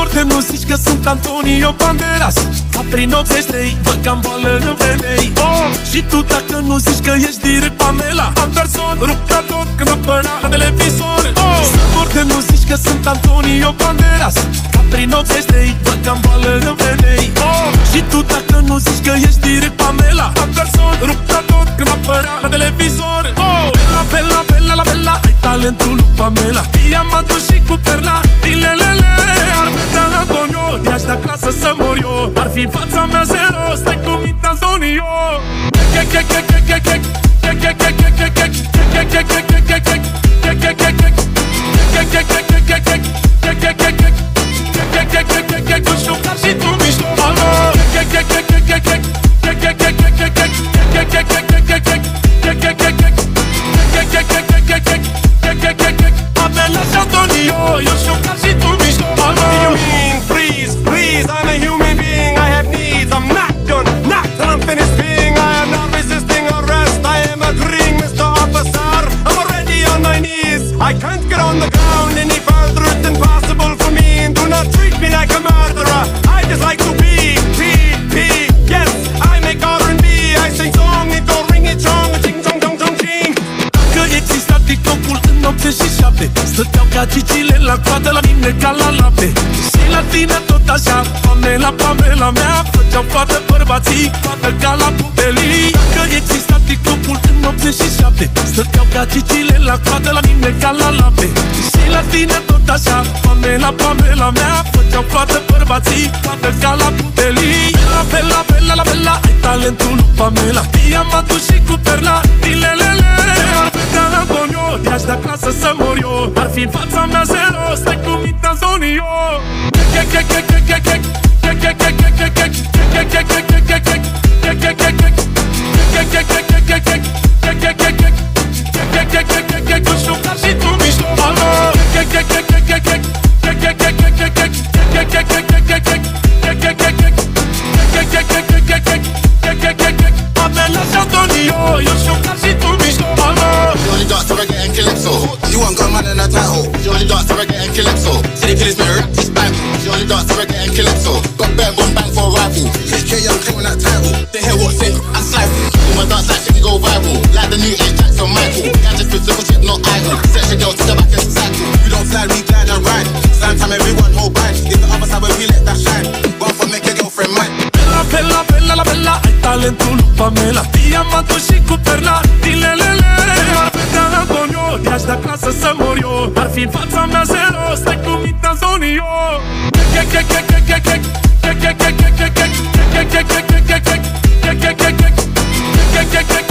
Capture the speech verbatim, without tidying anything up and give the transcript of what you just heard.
de nu zici că sunt Antonio Banderas, ca prin optzeci și trei văd că-am boală în venei. Oh, și tu dacă nu zici că ești direct Pamela Anderson, rup ca tot când apărea la televizor. Oh, sigur de nu zici că sunt Antonio Banderas, ca prin optzeci și trei văd că-am boală în venei. Oh, și tu dacă nu zici că ești direct Pamela Anderson, rup ca tot când apărea la televizor. Oh, bella, bella, bella, la bella, ai talentul lui Pamela, diamantul și cu perla, dilelele. Ar putea Antonio, i-aș da clasă să mor eu, ar fi fața mea zero, stai cu minte Antonio. Tu șucar și tu mișto, alo. Pamela și Antonio, eu șucar și tu mișto, alo. You mean freeze, please? I'm a human being, I have needs. I'm not done, not till I'm finished being. I am not resisting arrest, I am agreeing, Mister Officer. I'm already on my knees, I can't get on the ground any further. It's impossible for me, and do not treat me like a murderer. I just like to be, be, be. Yes, I make R and B, I sing song, it go ring it strong, ching chong chong chong ching. Că exista TikTok-ul în optzeci și șapte, stăteau ca cicile la coadă la mine ca la lapte. Și la tine tot așa, Pamela, Pamela mea, făceau toate bărbații, toată ca la putelii. Că exista TikTok-ul în optzeci și șapte, stăteau ca cicile la coadă la mine ca la lapte. Și la tine tot așa, Pamela, Pamela mea, făceau toate bărbații, toată ca la putelii. Bella, bella, bella, la bella, ai talentul lui Pamela, diamantul și cu perla, dilelele. Ar putea Antonio, i-aș da clasă să mor eu, ar fi în fața mea zero, stai cu minte Antonio. Tu șucar și tu mișto, alo. Pamela și Antonio, eu șucar și tu mișto, alo. You only dance to reggae and calypso. You want gun man in a title. You only dance to reggae and calypso. City killers me rap this Bible. You only dance to reggae and calypso. Got bang boom bang for a rival. H K Young claiming that title. They hear what's in and stifle. You my dance like shit go viral. Like the new age Jackson Michael. Can't just fit simple shit, no idle. Section girls to the back and cycle. We don't fly, we glide and ride. Same time everyone hold back. If the other side where we let that shine. One for make your girlfriend mine. Bella, bella, bella, la bella, ai talentul lui Pamela, diamantul și cu perla, dilelele. Ar putea Antonio, i-aș da clasă să mor eu, ar fi în fața mea zero, stai cu minte Antonio.